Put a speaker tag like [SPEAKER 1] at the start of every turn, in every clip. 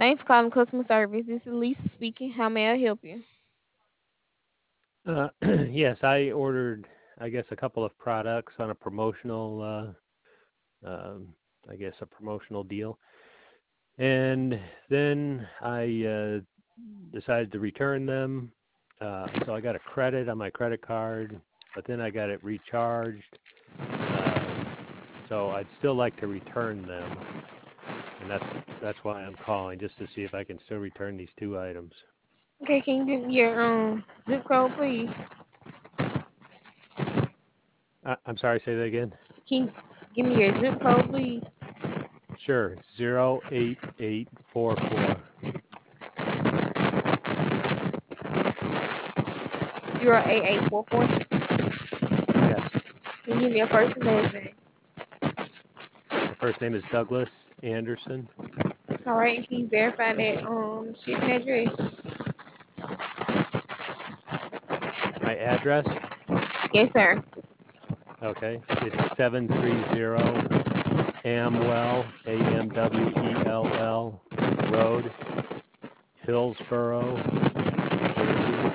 [SPEAKER 1] Thanks for calling customer service. This is Lisa speaking. How may I help you?
[SPEAKER 2] Uh, yes, I ordered, I guess, a couple of products on a promotional, I guess, a promotional deal. And then I decided to return them. So I got a credit on my credit card, but then I got it recharged. Um, so I'd still like to return them, and that's why I'm calling, just to see if I can still return these two items.
[SPEAKER 1] Okay, can you give me your zip code, please?
[SPEAKER 2] I'm sorry, say that again.
[SPEAKER 1] Can you give me your zip code, please?
[SPEAKER 2] Sure, 08844.
[SPEAKER 1] 08844.
[SPEAKER 2] Yes.
[SPEAKER 1] Can you give me your first and last name?
[SPEAKER 2] My first name is Douglas Anderson.
[SPEAKER 1] All right, and can you verify that shipping address?
[SPEAKER 2] My address,
[SPEAKER 1] Yes, sir.
[SPEAKER 2] okay, it's 730 Amwell, Amwell Road, Hillsborough, New Jersey.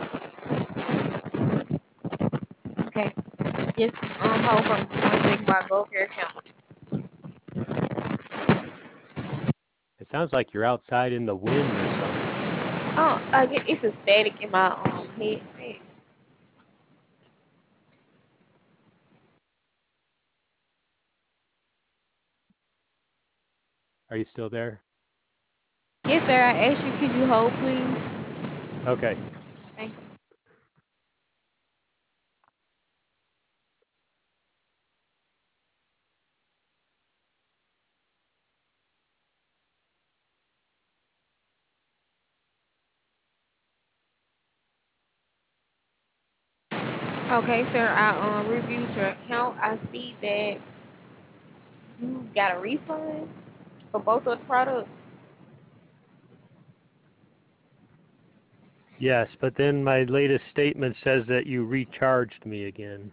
[SPEAKER 1] Okay. Just hold for me 1 second while I go over your account.
[SPEAKER 2] It sounds like you're outside in the wind or something.
[SPEAKER 1] Oh, I get it's a static in my headset.
[SPEAKER 2] Are you still there?
[SPEAKER 1] Yes, sir. I asked you, could you hold, please?
[SPEAKER 2] Okay.
[SPEAKER 1] Thank you. Okay, sir. I reviewed your account. I see that you got a refund for both of the products.
[SPEAKER 2] Yes, but then my latest statement says that you recharged me again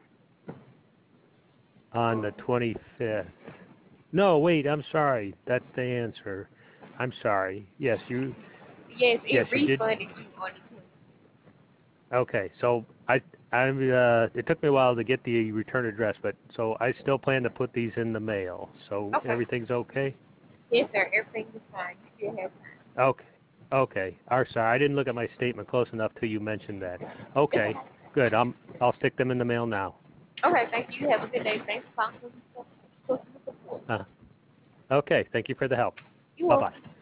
[SPEAKER 2] on the 25th. No, wait, I'm sorry. That's the answer. I'm sorry.
[SPEAKER 1] Yes,
[SPEAKER 2] Yes,
[SPEAKER 1] it
[SPEAKER 2] you did.
[SPEAKER 1] refunded you on the 20.
[SPEAKER 2] Okay, so it took me a while to get the return address, but so I still plan to put these in the mail. So
[SPEAKER 1] Okay.
[SPEAKER 2] everything's okay?
[SPEAKER 1] Yes, sir. Everything is fine. You still have
[SPEAKER 2] Okay. Okay. Sorry, I didn't look at my statement close enough till you mentioned that.
[SPEAKER 1] time.
[SPEAKER 2] Okay. Good. I'll stick them in the mail now.
[SPEAKER 1] Okay, thank you. You have a good day. Thanks for calling customer support.
[SPEAKER 2] Uh, okay. Thank you for the help.
[SPEAKER 1] You're
[SPEAKER 2] Bye-bye.
[SPEAKER 1] welcome.